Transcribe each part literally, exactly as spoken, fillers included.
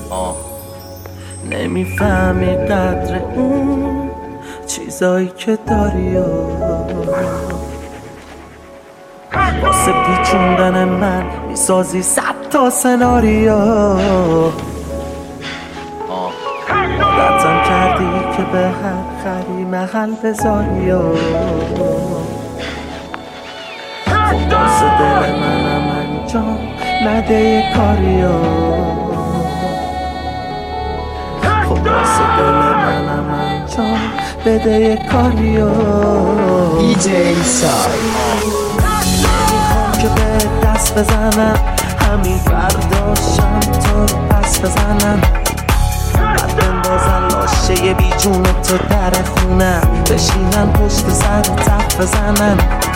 آه نمیفهمی قدر اون چیزایی که داری واسه پیچوندن من میسازی صد تا سناریو عادتم کردی که به هر خری محل بذاری خب واسه دل منم انجام نده یه کاریو خب واسه دل منم انجام بده یه کاریو دی جی سای نمیخوام که به دست بزنم همین برداشتم تو رو پس بزنم بعد بندازن لاشه یه بی جون تو در خونم بشینن پشت سر تف بزنن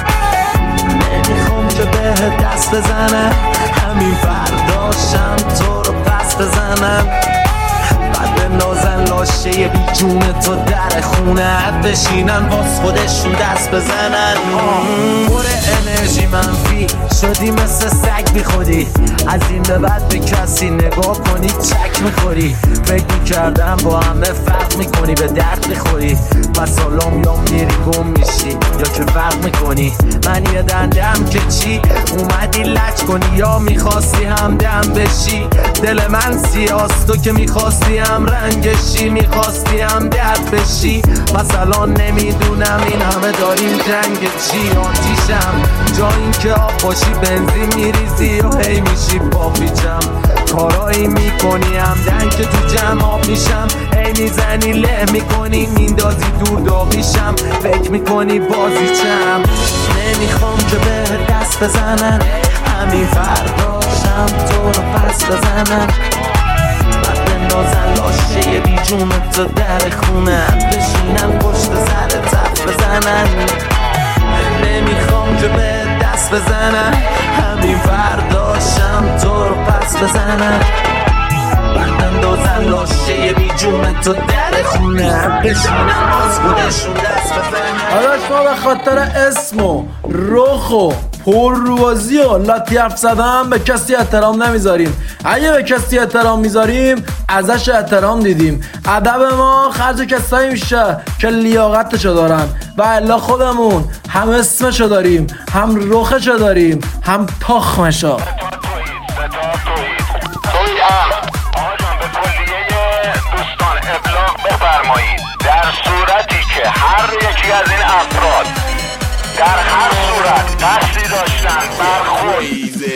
نمیخوام که به دست بزنم همین برداشتم تو رو پس بزنم بعد بندازن لاشه یه بی جون تو در خونت بشینن باز خودشون دست بزنن پر انرژی منفی شدی مثل سگ بی خودی از این به بعد به کسی نگاه کنی چک میخوری فکر میکردم با همه فرق میکنی به درد میخوری و سلام یا میری گم میشی یا که فرق میکنی من یه دندم که چی اومدی لج کنی یا میخواستی همدم بشی دل من سیاست تو که میخواستی هم رنگشی میخواستی هم درد بشی مثلا نمیدونم این همه داریم جنگ چی آتیشم جا این که آب باشی بنزین میریزی و هی میشی پاپیچم کارایی میکنی همدن که تو جمع آب میشم هی میزنی له میکنی میندازی دور داغیشم فکر میکنی بازیچم نمیخوام که به دست بزنن همین فرداشم تو رو پس بزنن بعد بندازن لاشه یه بی جون تو در خونم بشینن پشت سر تف بزنن نمیخوام که به دست بزنن همین فرداشم تو رو پس بزنن بعد بندازن لاشه یه بی جون تو در خونم بشینن باز خودشون دست بزنن آداش ما به خاطر اسم و رخ و پرروازی و لاتی حرف زدن به کسی احترام نمیذاریم اگه به کسی احترام میذاریم ازش احترام دیدیم ادب ما خرج کسایی میشه که لیاقتشو دارن و الا خودمون هم اسمشو داریم هم رخشو داریم هم تخمشو در صورتی که هر یکی از این افراد در هر صورت قصدی داشتن برخورد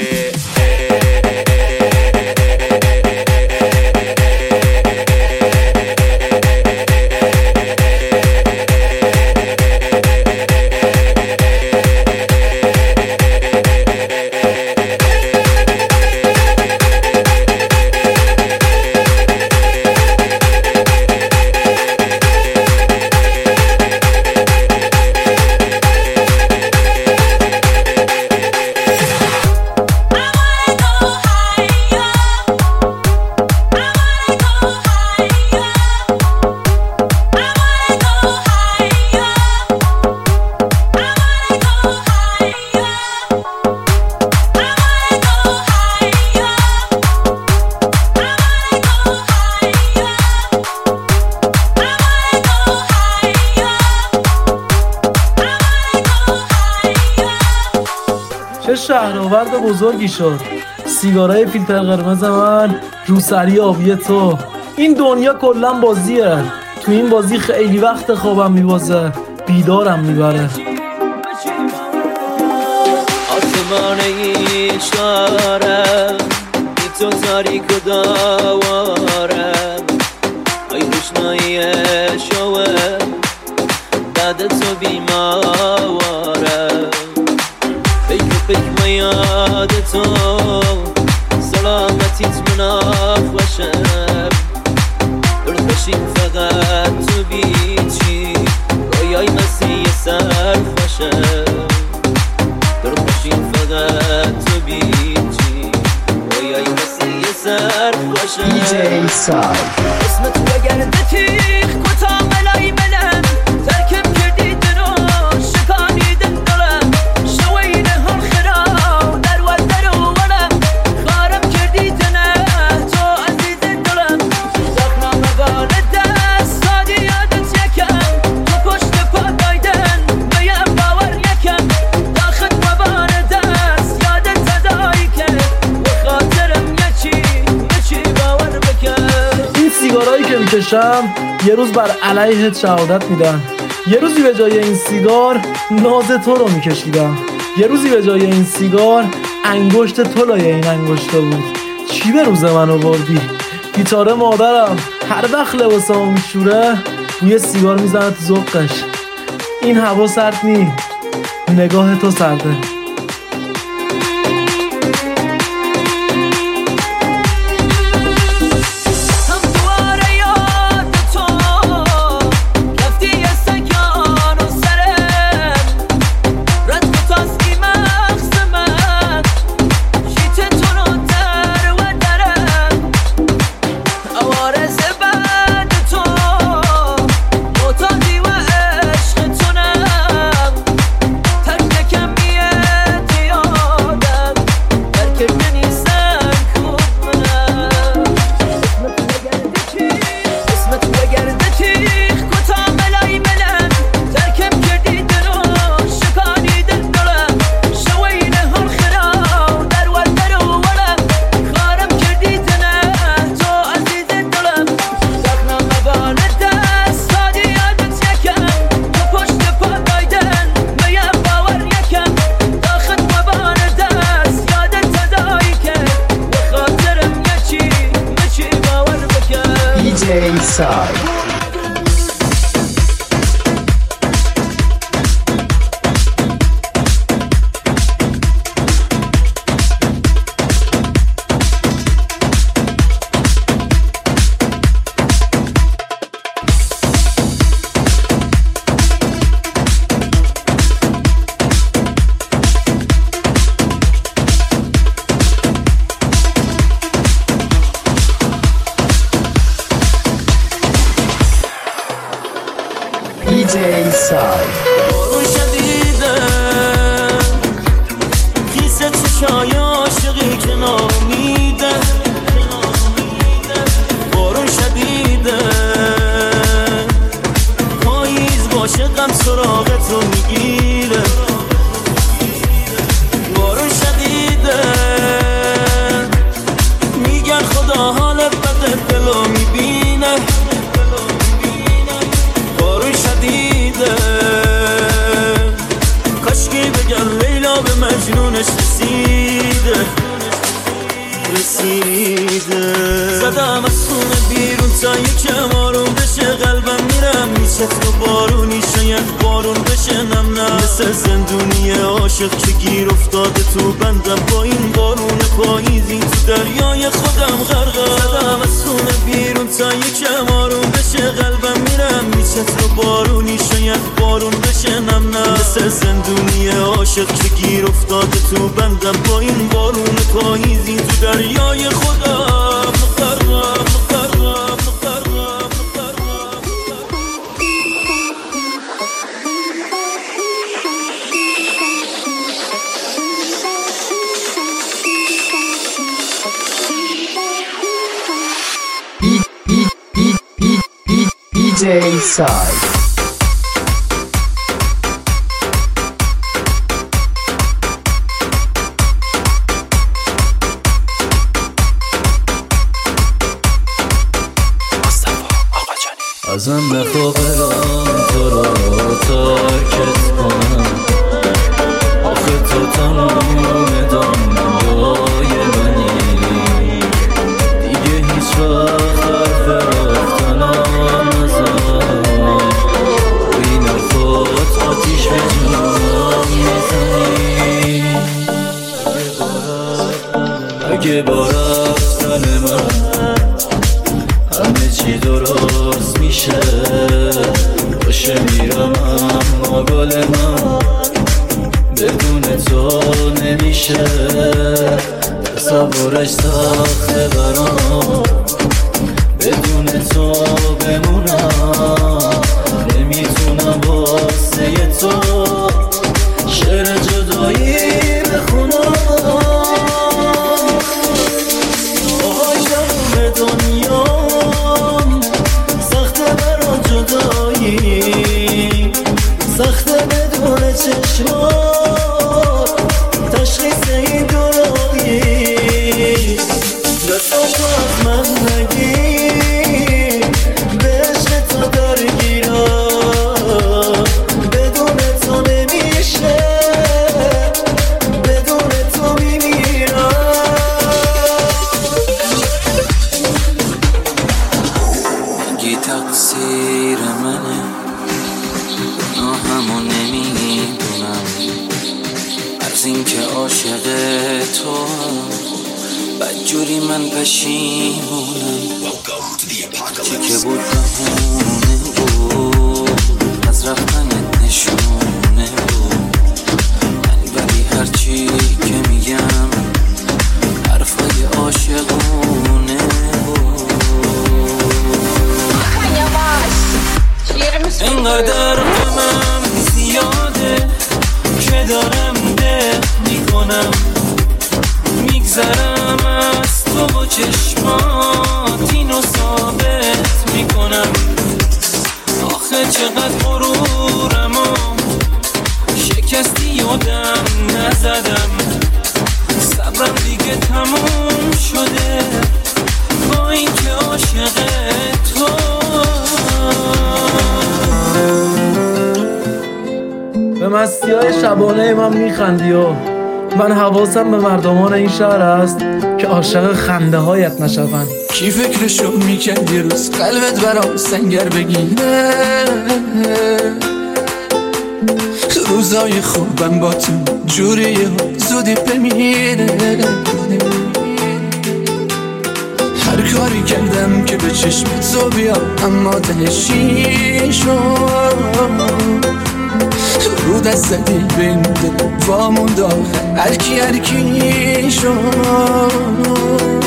چه شهرآورد بزرگی شد سیگارای فیلتر قرمز من روسری آبی تو این دنیا کلا بازیه تو این بازی خیلی وقت خوابم میبازه بیدارم میبره آسمان ایشارم بی تو تاریک و داوارم ای روشنایی شوه بعد تو بیمارم فکر فکر و یاد تو سلامتیت مناف باشم دلخوشیم فقط تو بیچی رویای مسیح سر خوشم دلخوشیم فقط تو بیچی رویای مسیح سر خوشم دی جی سای اسم تو بگرده تیخ کتا ملای ملم ترکم کردی دنو شکانیدن دلم شوین هر خرا در و در و ولم خارم کردی تنه تو عزیز دلم سیگارایی که میکشم یه روز بر علیهت شهادت میدن. یه روزی به جای این سیگار ناز تو رو میکشیدم. یه روزی به جای این سیگار انگشت تو لای این انگشتا بود. چی به روز من آوردی؟ گیتار مادرم هر وقت لباسمو میشوره بوی سیگار میزنه تو ذوقش. این هوا سرد نی، نگاه تو سرده. بارون شدیده خیسه چشای عاشقی که نامیده. بارون شدیده پاییز باشه غم سراغت رو میگیره. بارون شدیده میگن خدا حال بد دلو میبینه. بارون شدیده کاشکی بگن لیلا به مجنونش رسیده رسیده. زدم از خونه بیرون تا یکم آروم بشه قلبم میرم میچت رو بارونی شاید بارون بشه نم نه. مثل زندونی عاشق که گیر افتاده تو بندم با این بارون پاییزی تو دریای خودم غرقم. زدم از خونه بیرون تا یکم آروم بشه قلبم میرم میچت رو بارونی شاید بارون بشه نم نه. مثل زندونی عاشق که گیر افتاده تو بندم با این بارون پاییزی تو دریای خودم غرقم غرقم غرقم غرقم. دی جی Side. ازم بخوا برام تو رو ترکت کنم. آخه تو تمام دنیای منی دیگه هیچ وقت حرف رفتنم نزن. این حرفات آتیش به جونم میزنی. اگه با رفتن من همه چی درست میشه باشه میرم اما گل من بدون تو نمیشه. تقصیر منه، گناهمو نمیدونم، از این که عاشق تو بدجوری من پشیمونم. چی که بود بهونه بود، از رفتنت نشونه بود، ولی هرچی که میگم حرفای عاشقونه بود. اینقدر غمم زیاده که دارم ده میکنم، میگذرم از تو با چشمات اینو ثابت میکنم. آخه چقدر غرورم و شکستی یادم نزدم، صبرم دیگه تموم شده با این که عاشق تو. به مستی های شبانه من میخندی و من حواسم به مردمان این شهر است که عاشق خنده هایت نشوند. کی فکرشو میکرد یه روز قلبت برام سنگر بگیره؟ روزای خوبم با تو جوریه زودی بمیره. هر کاری کردم که به چشم تو بیام اما دلشی شد، رو دست زدی بین دل وامون داخل هرکی هرکی شد.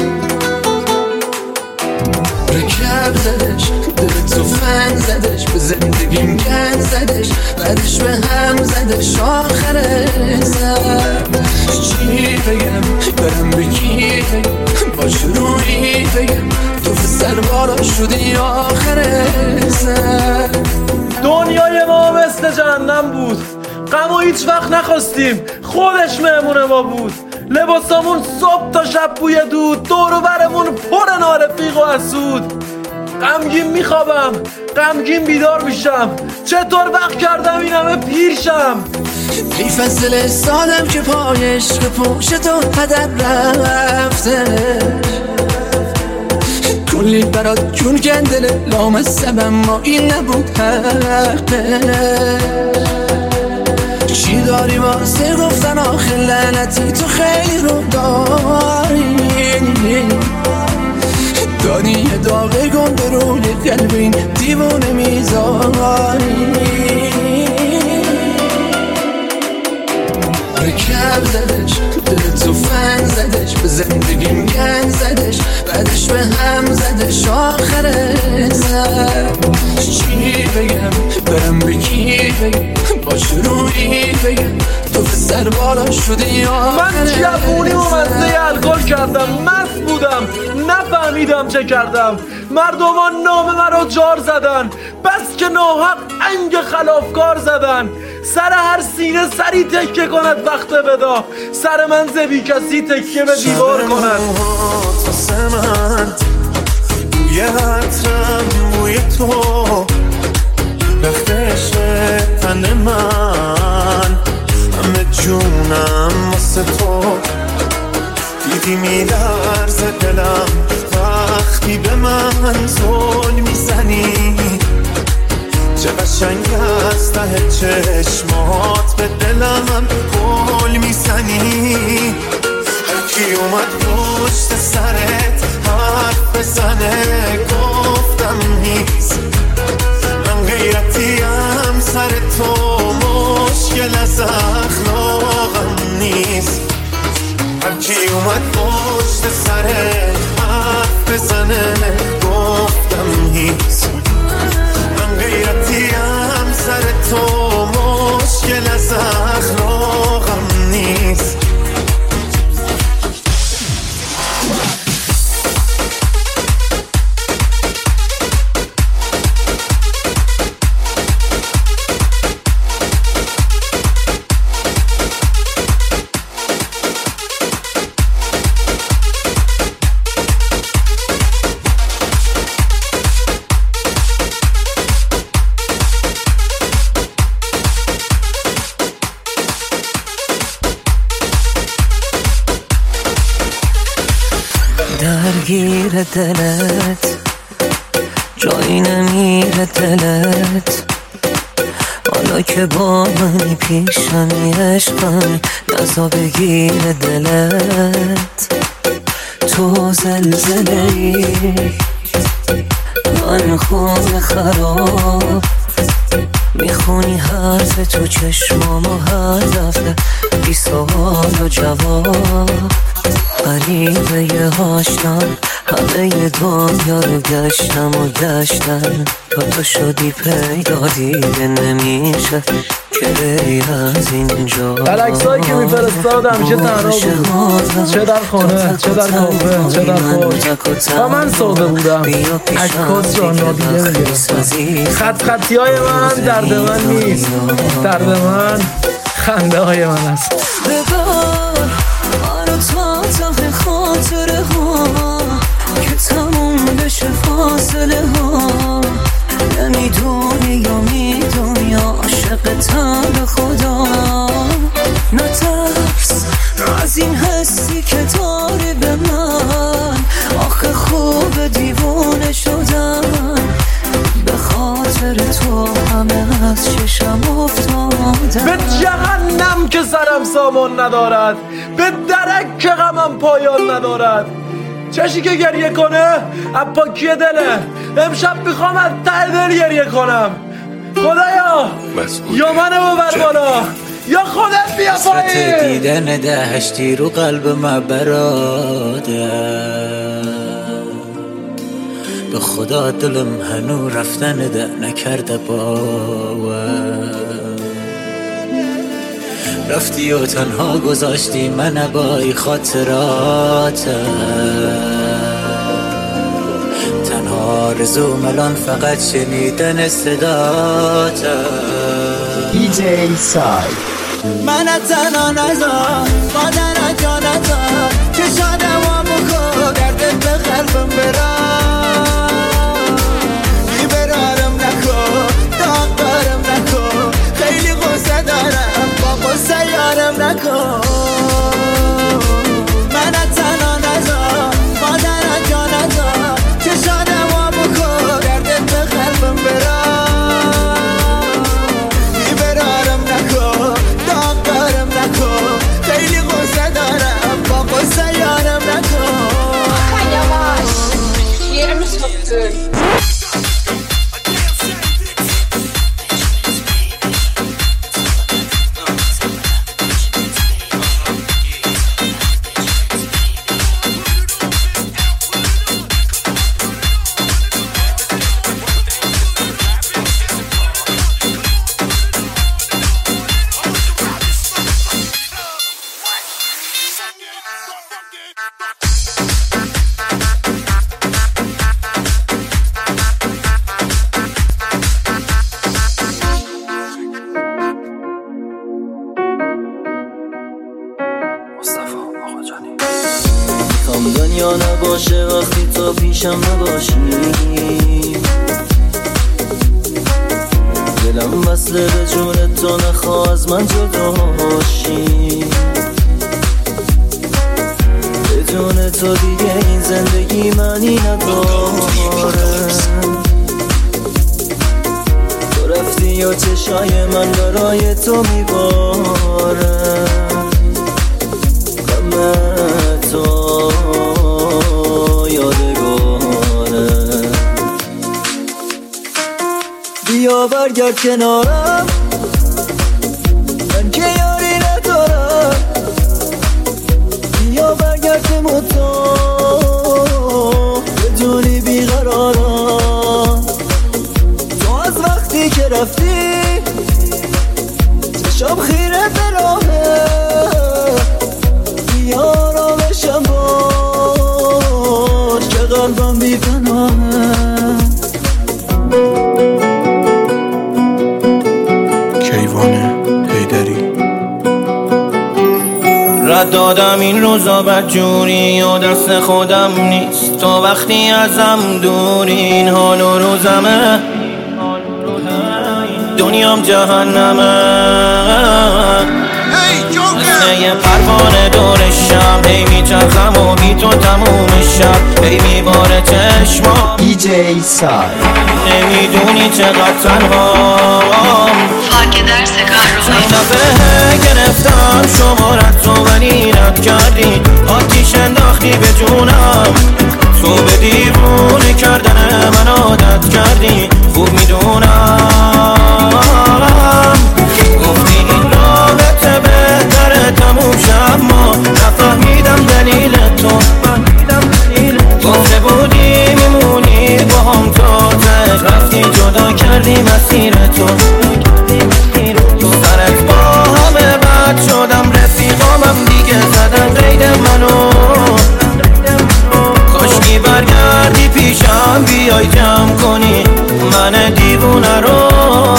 رکب زدش دل تو فن زدش، به زندگیم گن زدش، بعدش به هم زدش آخره زد. چی بگم برم به کی بگم، با شروعی بگم تو سر بالا شدی آخره زد. دنیای ما مثل جهنم بود، غم و هیچ وقت نخواستیم، خودش مهمون ما بود. لباسامون صبح تا شب بوی دود، دور و برمون پر نارفیق و حسود. غمگین میخوابم، غمگین بیدار میشم، چطور وقت کردم این همه پیرشم. ای فصل سالم که پای عشق پشت تو هدر رفته، کلی برات جون گندله لامصب اما این نبود حقه. چی داری واسه گفتن آخه لعنتی تو خیلی رو داری، داری یه داغ گنده روی قلب این دیوونه میذاری. رکب زدش دل تو فن زدش، به زندگیم گن زدش، بعدش به هم زدش آخره زد. چی بگم برم به کی بگم، با شروعی بگم تو سر بالا شدی آخره. من جوونی و مزه الکل کردم، مست بودم نفهمیدم چه کردم. مردمان نام مرا جار زدن، بس که ناحق انگ خلافکار زدن. سر هر سینه سری تکه کند وقت ودا، سر من زبی کسی تکه به دیوار کند. واسه من بوی عطرم بوی تو، رختش تن من همه جونم واسه تو. دیدی میلرزه دلم وقتی به من زل میزنی، چه قشنگ از ته چشمات به دلم گل میزنی. هرکی اومد پشت سرت حرف بزنه گفتم نیست، من غیرتیم سر تو مشکل از اخلاقم نیست. هرکی اومد پشت سرت حرف بزنه گفتم نیست، من غیرتیم سر تو مشکل از اخلاقم نیست. درگیر دلت جای وقتی نمیره دلت، حالا که با منی پیشمی عشقمی، نزا بگیره دلت. تو زلزله ای من خود خراب، میخونی حرف تو چشمامو هر دفعه، بی سوال و جواب. غریبه یه هاشتم، همه یه دنیا رو گشتم و گشتم، تا تو شدی پیدا دیگه نمیشه که بری از اینجا. بلکسایی که میفرستادم چه تنها بود، چه در خونه، چه در کافه، چه در خوش، و من ساده بودم عکاس را نادیده میگرفتم. خط خطی های من درد من نیست، درد من خنده های من است. ببار آرو تا تا خاطره ها که تموم بشه فاصله ها، نمیدونی یا میدونی عاشقتم به خدا. نترس از این حسی که داری به من، آخه خوب دیوونه شدن، به خاطر تو همه از چشم افتادن. به جهنم که سرم سامان ندارد، به درک که غمم پایان ندارد. چشی که گریه کنه از پاکی دله، امشب میخوام از ته دل گریه کنم. خدایا یا منو ببر بالا یا خودت بیا پایین. دیدن دهشتی رو قلب من براده، به خدا دلم هنو رفتن ده نکرده باور. رفتی و تنها گذاشتی من بای خاطرات، تنها رزوم الان فقط شنیدن صدات. دی جی ساید من تنها نزار مادر جانتا، که شادم و بکو گردت به قلبم برام. بیبرارم نکو داغدارم نکو، خیلی غصه دارم با غصه یارم نکو. من تنها نزار مادر جانتا، که شادم و بکو گردت به قلبم برام. بیبرارم نکو داغدارم نکو، خیلی غصه دارم با غصه یارم نکو. Yavaş, yerimi soktun. میخوام دنیا نباشه وقتی تو پیشم نباشی، دلم وصله به جون تو نخواه از من جدا باشی. بدون تو دیگه این زندگی معنی نداره. تو رفتی و چشای من برای تو میباره. غم تو یادگاره. بیا برگرد کنارم، من که یاری ندارم. بیا برگرد که متا بدونی بیقرارم. تو از وقتی که رفتی چشم خیره به راهه. بیا رامشم باش که قلبم بی پناهه. رد دادم این روزا بدجوری و دست خودم نیست. تو وقتی ازم دوری این حال و روزمه. دنیام جهنمه. مثل یه پروانه دورشم، هی میچرخم و بی تو تموم شب، هی میباره چشمام. دی جی ساید نمیدونی چقدر تنهام، خاک درس کار رو چند دفعه گرفتم شمارت رو ولی رد کردی، آتیش انداختی به جونم، تو به دیوونه کردن من عادت کردی، خوب میدونم. گفتی این رابطه بهتره تموم شد، ما نفهمیدم دلیل تو، گفته بودی میمونی با هم تا ته، رفتی جدا کردی مسیر تو، سرت با همه بد شدم، رفیقامم دیگه زدن قید منو، کاشکی برگردی پیشم بیای جمع کنی من دیوونه رو.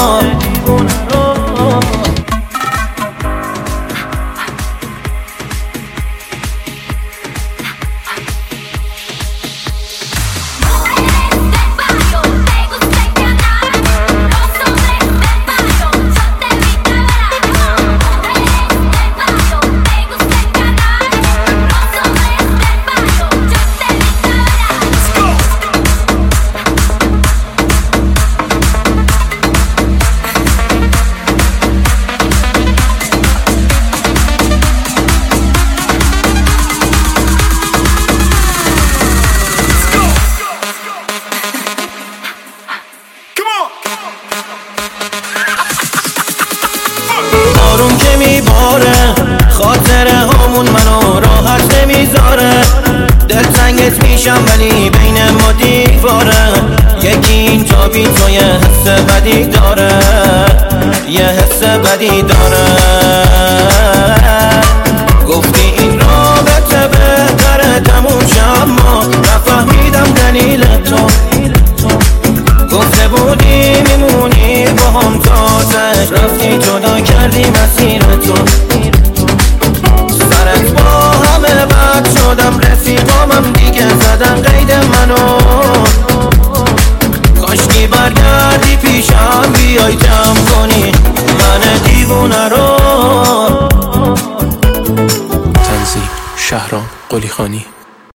بارون که میباره خاطره همون منو راحت نمیذاره، دلتنگت میشم ولی بین ما دیواره، یکی این تا بی تو یه حس بدی داره، یه حس بدی داره. گفتی این رابطه بهتره تموم شد، ما نفهمیدم دلیل تو، گفته بودی میمونی با هم تا ته، رفتی جدا کردی مسیر تو، سرت با همه بد شدم، رفیقامم دیگه زدن قید منو، کاشکی برگردی پیشم بیای جمع کنی من دیوونه رو. تنظیم شهرام قلیخانی.